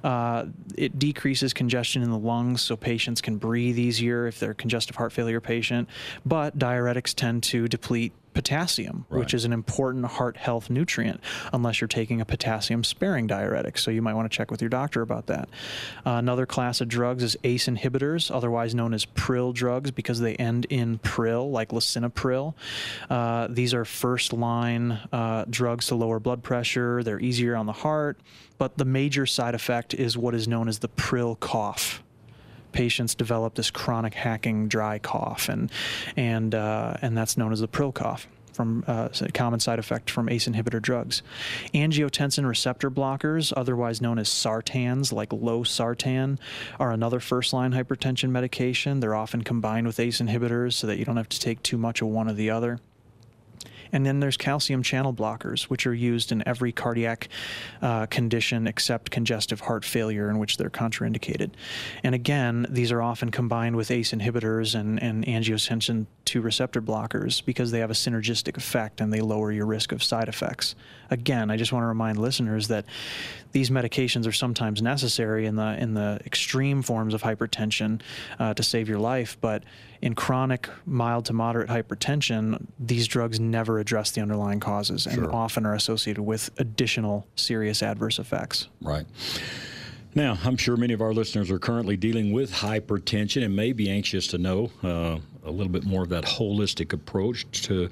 It decreases congestion in the lungs so patients can breathe easier if they're a congestive heart failure patient. But diuretics tend to deplete potassium, which is an important heart health nutrient, unless you're taking a potassium-sparing diuretic. So you might want to check with your doctor about that. Another class of drugs is ACE inhibitors, otherwise known as pril drugs, because they end in pril, like lisinopril. These are first-line drugs to lower blood pressure. They're easier on the heart, but the major side effect is what is known as the pril cough. Patients develop this chronic hacking dry cough, and that's known as the pril cough, from a common side effect from ACE inhibitor drugs. Angiotensin receptor blockers, otherwise known as sartans, like losartan, are another first-line hypertension medication. They're often combined with ACE inhibitors so that you don't have to take too much of one or the other. And then there's calcium channel blockers, which are used in every cardiac condition except congestive heart failure, in which they're contraindicated. And again, these are often combined with ACE inhibitors and angiotensin II receptor blockers because they have a synergistic effect and they lower your risk of side effects. Again, I just want to remind listeners that these medications are sometimes necessary in the extreme forms of hypertension to save your life, but in chronic mild to moderate hypertension, these drugs never address the underlying causes and often are associated with additional serious adverse effects. Right. Now, I'm sure many of our listeners are currently dealing with hypertension and may be anxious to know a little bit more of that holistic approach to,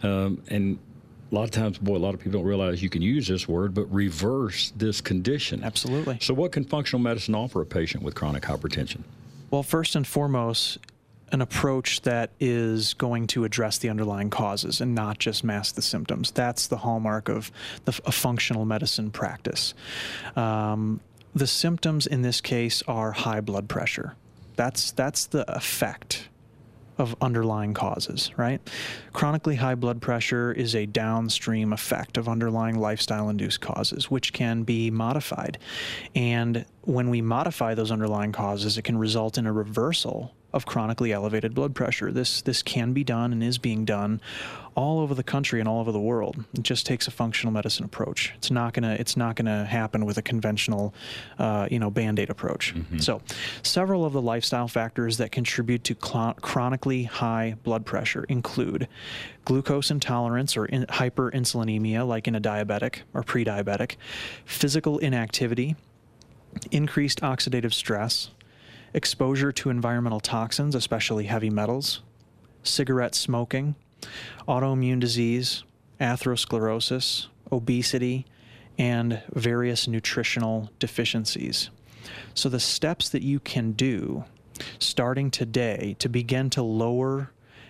and a lot of times, a lot of people don't realize you can use this word, but reverse this condition. Absolutely. So what can functional medicine offer a patient with chronic hypertension? Well, first and foremost, an approach that is going to address the underlying causes and not just mask the symptoms. That's the hallmark of a functional medicine practice. The symptoms in this case are high blood pressure. That's the effect of underlying causes, right? Chronically high blood pressure is a downstream effect of underlying lifestyle-induced causes, which can be modified. And when we modify those underlying causes, it can result in a reversal of chronically elevated blood pressure. This can be done and is being done all over the country and all over the world. It just takes a functional medicine approach. It's not gonna happen with a conventional, Band-Aid approach. So, several of the lifestyle factors that contribute to chronically high blood pressure include glucose intolerance or hyperinsulinemia, like in a diabetic or pre-diabetic, physical inactivity, increased oxidative stress, exposure to environmental toxins, especially heavy metals, cigarette smoking, autoimmune disease, atherosclerosis, obesity, and various nutritional deficiencies. So the steps that you can do starting today to begin to lower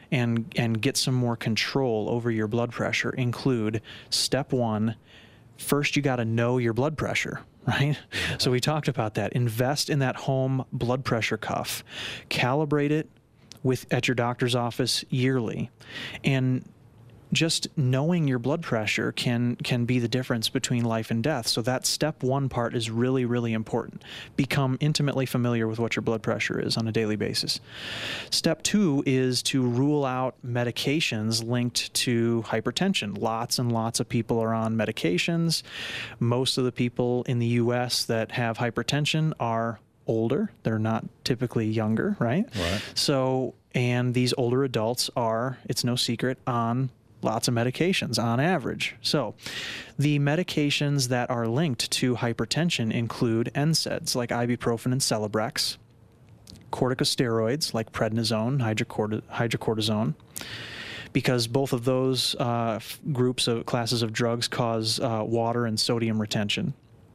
and get some more control over your blood pressure include step one. First, you got to know your blood pressure, right? Yeah. So we talked about that. Invest in that home blood pressure cuff. Calibrate it at your doctor's office yearly. And just knowing your blood pressure can be the difference between life and death. So that step one part is really, really important. Become intimately familiar with what your blood pressure is on a daily basis. Step two is to rule out medications linked to hypertension. Lots and lots of people are on medications. Most of the people in the U.S. that have hypertension are older. They're not typically younger, right? Right. So, and these older adults are, it's no secret, on lots of medications on average. So the medications that are linked to hypertension include NSAIDs like ibuprofen and Celebrex, corticosteroids like prednisone, hydrocortisone, because both of those classes of drugs cause water and sodium retention.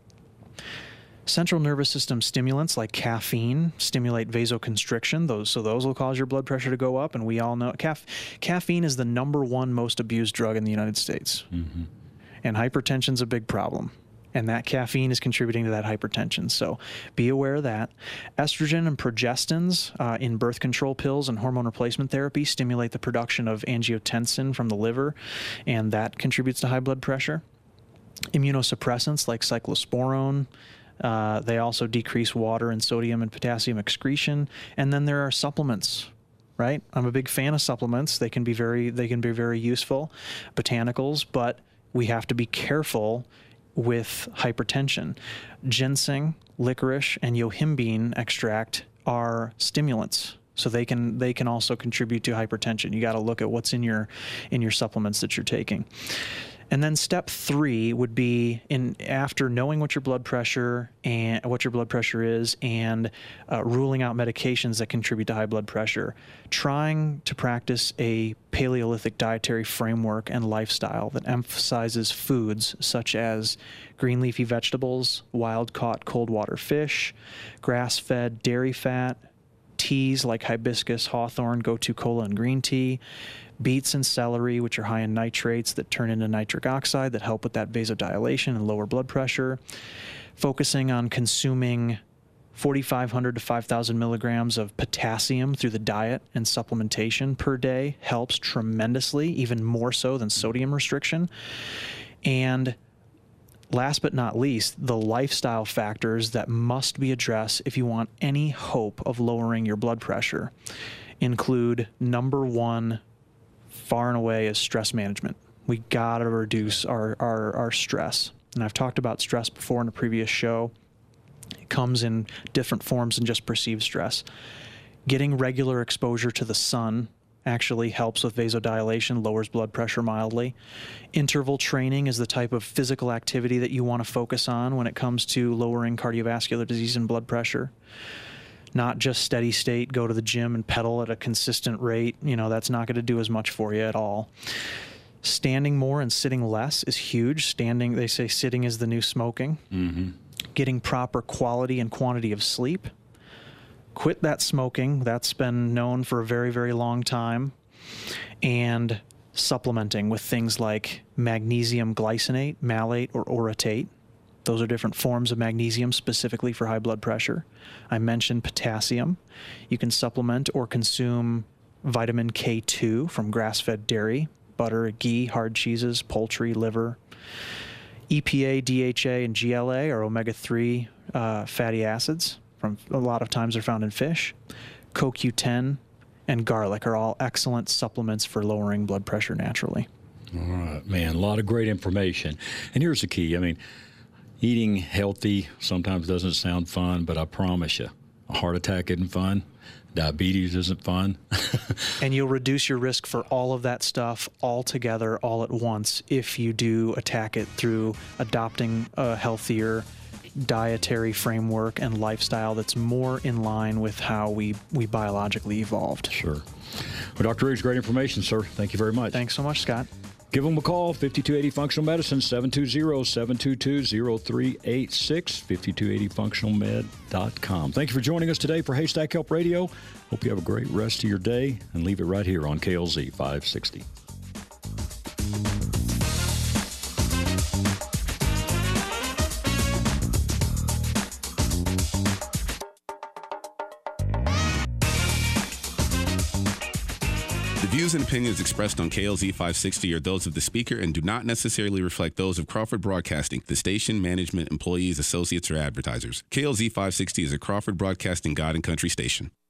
Central nervous system stimulants like caffeine stimulate vasoconstriction. Those will cause your blood pressure to go up, and we all know caffeine is the #1 most abused drug in the United States. Mm-hmm. And hypertension's a big problem, and that caffeine is contributing to that hypertension. So be aware of that. Estrogen and progestins in birth control pills and hormone replacement therapy stimulate the production of angiotensin from the liver, and that contributes to high blood pressure. Immunosuppressants like cyclosporone, they also decrease water and sodium and potassium excretion. And then there are supplements, right? I'm a big fan of supplements. They can be very useful, botanicals, but we have to be careful with hypertension. Ginseng, licorice, and yohimbine extract are stimulants. So they can also contribute to hypertension. You got to look at what's in your supplements that you're taking. And then step 3 would be after knowing what your blood pressure is and ruling out medications that contribute to high blood pressure, trying to practice a Paleolithic dietary framework and lifestyle that emphasizes foods such as green leafy vegetables, wild-caught cold water fish, grass-fed dairy fat, teas like hibiscus, hawthorn, gotu kola, and green tea, beets and celery, which are high in nitrates that turn into nitric oxide that help with that vasodilation and lower blood pressure. Focusing on consuming 4,500 to 5,000 milligrams of potassium through the diet and supplementation per day helps tremendously, even more so than sodium restriction. And last but not least, the lifestyle factors that must be addressed if you want any hope of lowering your blood pressure include #1, far and away, is stress management. We gotta reduce our stress. And I've talked about stress before in a previous show. It comes in different forms than just perceived stress. Getting regular exposure to the sun actually helps with vasodilation, lowers blood pressure mildly. Interval training is the type of physical activity that you want to focus on when it comes to lowering cardiovascular disease and blood pressure. Not just steady state, go to the gym and pedal at a consistent rate. That's not going to do as much for you at all. Standing more and sitting less is huge. They say sitting is the new smoking. Mm-hmm. Getting proper quality and quantity of sleep. Quit that smoking. That's been known for a very, very long time. And supplementing with things like magnesium glycinate, malate, or orotate. Those are different forms of magnesium specifically for high blood pressure. I mentioned potassium. You can supplement or consume vitamin K2 from grass-fed dairy, butter, ghee, hard cheeses, poultry, liver. EPA, DHA, and GLA are omega-3 fatty acids. A lot of times they're found in fish. CoQ10 and garlic are all excellent supplements for lowering blood pressure naturally. All right, man, a lot of great information. And here's the key. Eating healthy sometimes doesn't sound fun, but I promise you, a heart attack isn't fun. Diabetes isn't fun. And you'll reduce your risk for all of that stuff altogether, all at once, if you do attack it through adopting a healthier dietary framework and lifestyle that's more in line with how we biologically evolved. Sure. Well, Dr. Riggs, great information, sir. Thank you very much. Thanks so much, Scott. Give them a call, 5280 Functional Medicine, 720-722-0386, 5280functionalmed.com. Thank you for joining us today for Haystack Help Radio. Hope you have a great rest of your day, and leave it right here on KLZ 560. The views and opinions expressed on KLZ 560 are those of the speaker and do not necessarily reflect those of Crawford Broadcasting, the station, management, employees, associates, or advertisers. KLZ 560 is a Crawford Broadcasting God and Country station.